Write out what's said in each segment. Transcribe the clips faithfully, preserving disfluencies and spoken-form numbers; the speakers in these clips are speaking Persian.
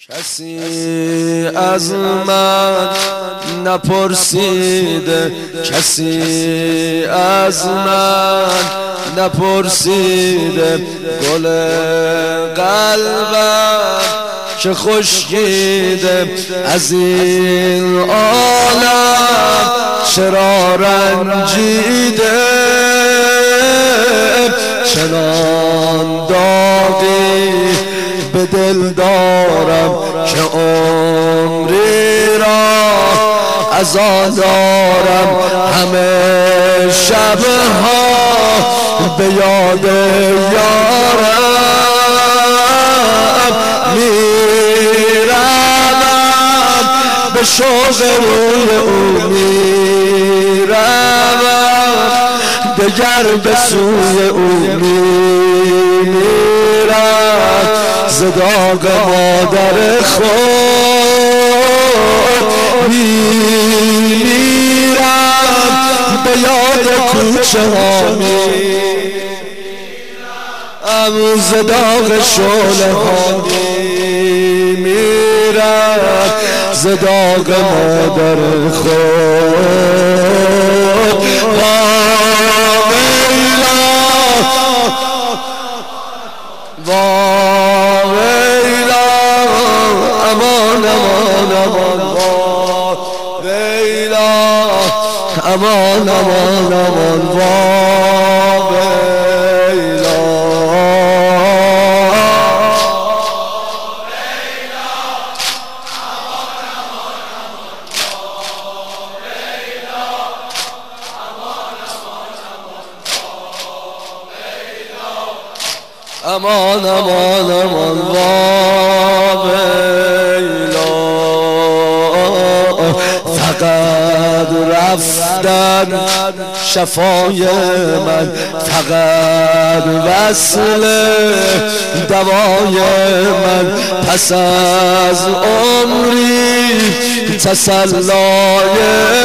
کسی از من نپرسیده، کسی از من نپرسیده، گل قلبم که خشکیده، از این عالم چرا رنجیده، چنان داغی به دل دارم که عمری را از آن دارم، همه شبها به یاد یارم میروم، به شوق روی او میروم، دگر به سوی او میمیرم، ز داغ مادر خود میمیرم، به یاد کوچه ها میمیرم، ز داغ شعله ها میمیرم، ز داغ مادر خود. وایلا امان امان امان، وایلا امان امان امان، وایلا امان امان امان، وایلا فقط رفتن شفای من، فقط وصل دوای من، پس از عمری تسلای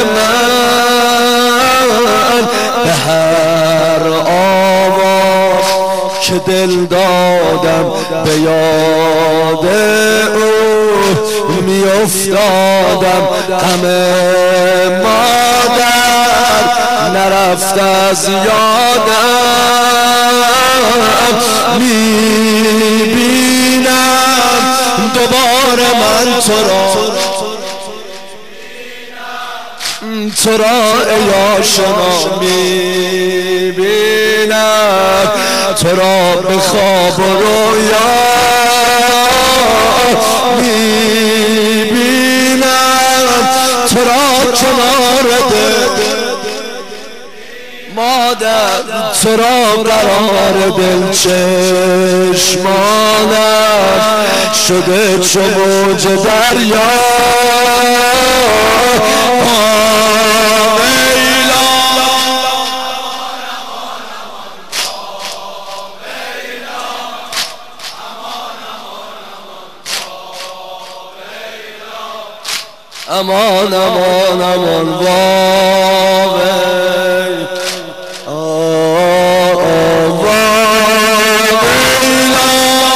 من، به هر آواز که دل دادم به یاد او می افتادم، غم مادر نرفت از یادم، می بینم دوباره من تو را، تو را ای آشنا می بینم، تو را به خواب و رویا میبینم، تو را کنار دل مادر، تو را قرار دل چشمانم شده چو موج دریا، امان امان امان، وای آه وایلا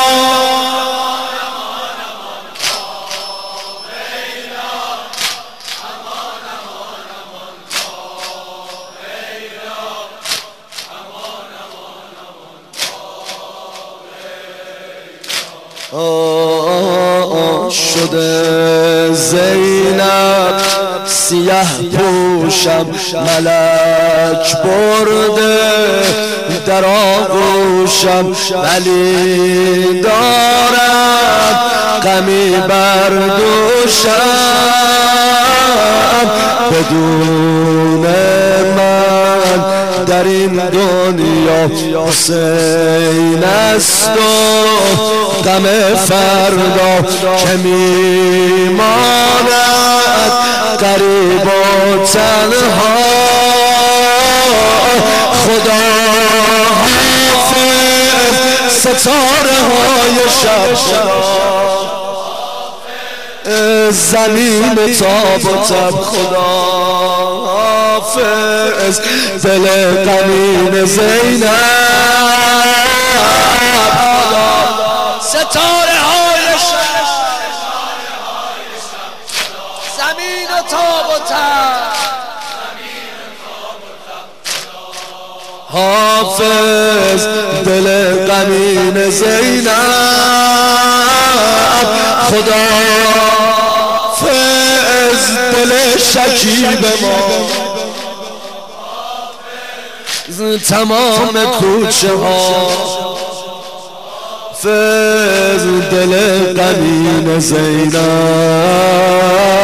شده زینب سیه پوشم، ملک برده در آغوشم، ولی دارم غمی بر دوشم، بدون من در این دنیا حسین است و غم فردا که میماند غریب و تنها، خدا حافظ ستاره های شب زمین تاب و تب، خدا حافظ دل غمین زینب، ستاره های شب حافظ دل غمین زینب خدا حافظ دل شکیب ما تمام کوچه ها حافظ دل غمین زینب